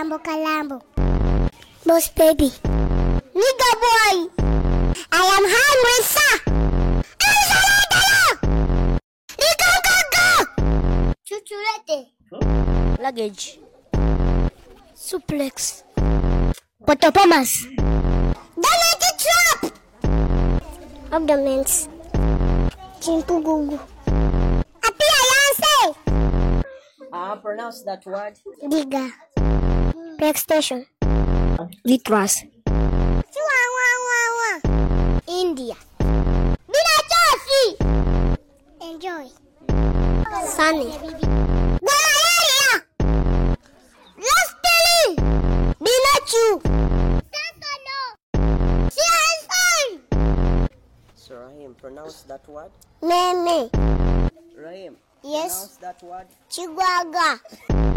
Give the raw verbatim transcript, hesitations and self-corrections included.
Kalambo Kalambo. Boss baby. Nigga boy. I am hungry, sir. Chuchulete. Luggage. Suplex. Potopomas. Donate trap. Abdomens. Chimpugugu. Appearance. Ah, uh, pronounce that word. Diga. PlayStation. Vitras. Chihuahua. India. Bila Chofi. Enjoy. Sunny. Galaya. Lastly. Binachu. Sakano. Siansan. So Rahim, pronounce that word. Meme. Rahim. Yes. Pronounce that word. Chihuahua.